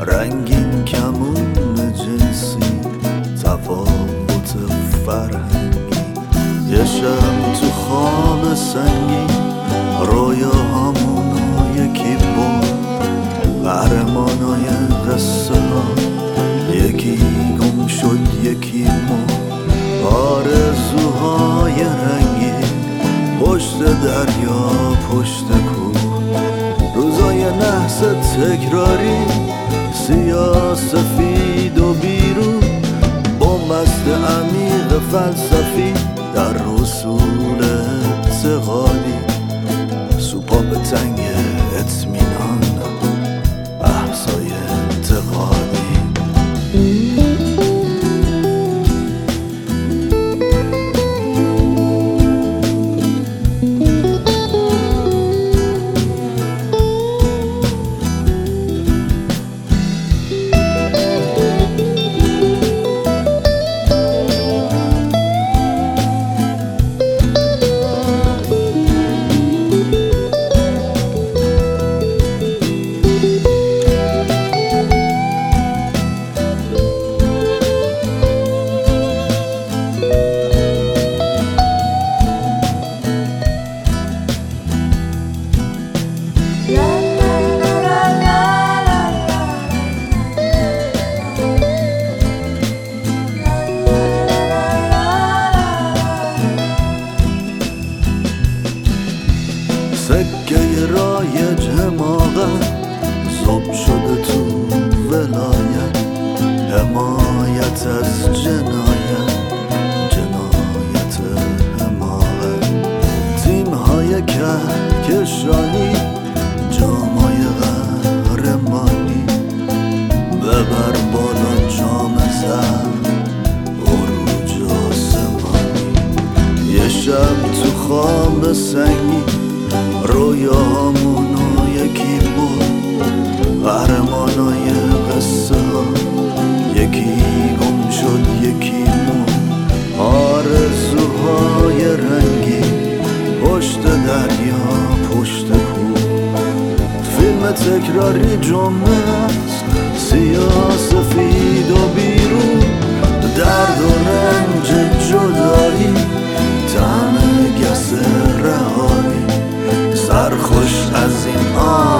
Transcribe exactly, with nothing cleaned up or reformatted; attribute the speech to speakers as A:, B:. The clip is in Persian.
A: رنگین کمون جنسی، تفاوت فرهنگی، یه شب تو خواب سنگی، رویاهامونو یکی بود، قهرمانای قصه ها یکی گم شد یکی مرد. آرزوهای رنگی پشت دریا پشت کوه، روزای نحس تکراری سیاه سفید و بیرون، بومبست عمیق فلسفی در رسول اعتقادی، سوپاپ تنگ اطمینان بحثای انتقادی. سکه رایج حماقت زوب شده تو ولایت، حمایت از جنایت، جنایت حماقت، تیم‌های کهکشانی، جامای قهرمانی، ببر بالا جام زد عروج آسمانی، یه شب تو خواب سنگی، رویاهامونو یکی بود، قهرمانای قصه ها یکی گم شد یکی مرد. آرزوهای رنگی پشت دریا پشت کوه، فیلم تکراری جمعه است سیاه سفید و بیرون، درد و رنج جدایی، طعم گس رهایی، سرخوش از این آن